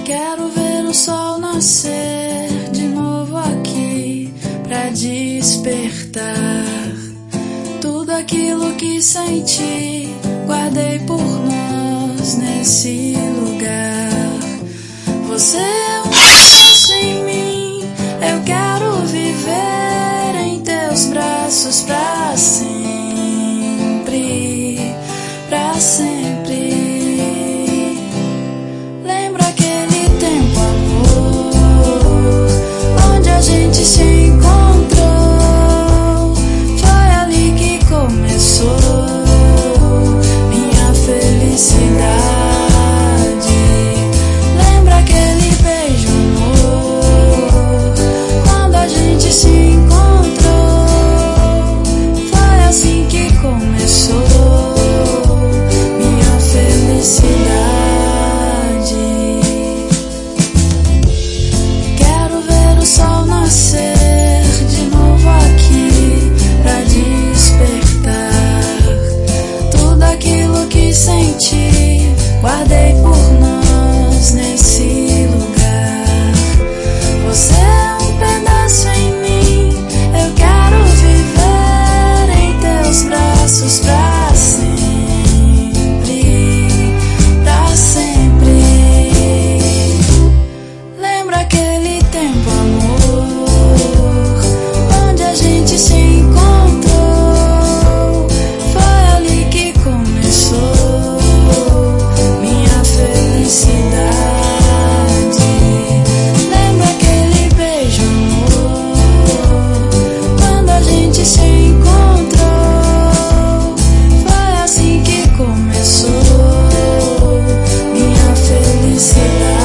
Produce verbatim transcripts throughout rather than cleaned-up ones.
Quero ver o sol nascer de novo aqui pra despertar tudo aquilo que senti, guardei por nós nesse lugar. Você é um pedaço em mim, eu quero viver em teus braços pra sempre, pra sempre. Lembra aquele tempo, amor, onde a gente se encontrou? Foi ali que começou minha felicidade. Lembra aquele beijo, amor, quando a gente se encontrou? Foi assim que começou minha felicidade. Quero ver o sol nascer de novo aqui pra despertar tudo aquilo que senti, guardei por nós nesse lugar. Você é um pedaço em mim, eu quero viver em teus braços pra sempre, pra sempre. Lembra aquele tempo, amor, onde a gente se encontrou? Foi ali que começou minha felicidade. Lembra aquele beijo, amor, quando a gente se encontrou? Foi assim que começou minha felicidade.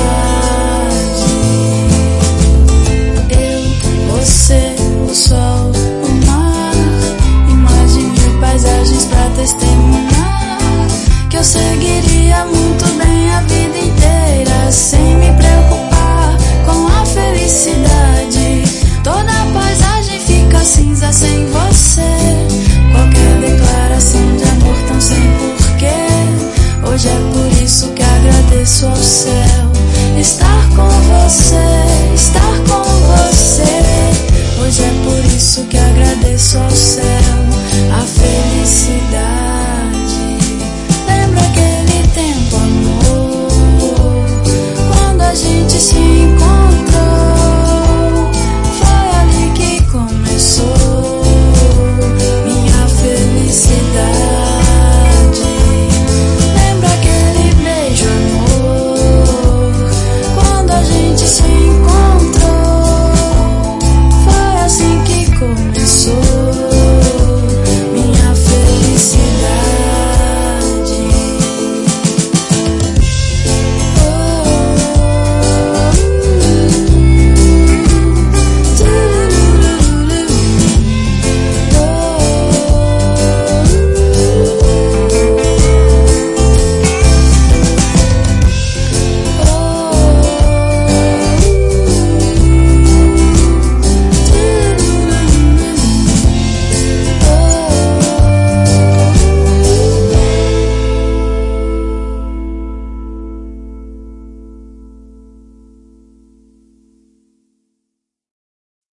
Eu, você, o sol, o mar, e mais de mil paisagens pra testemunhar que eu seguiria muito bem a vida inteira sem me preocupar com a felicidade. Toda a paisagem fica cinza sem você, qualquer declaração de amor tão sem porquê. Hoje é por isso que agradeço ao céu estar com você, estar com você. Hoje é por isso que agradeço ao céu a felicidade.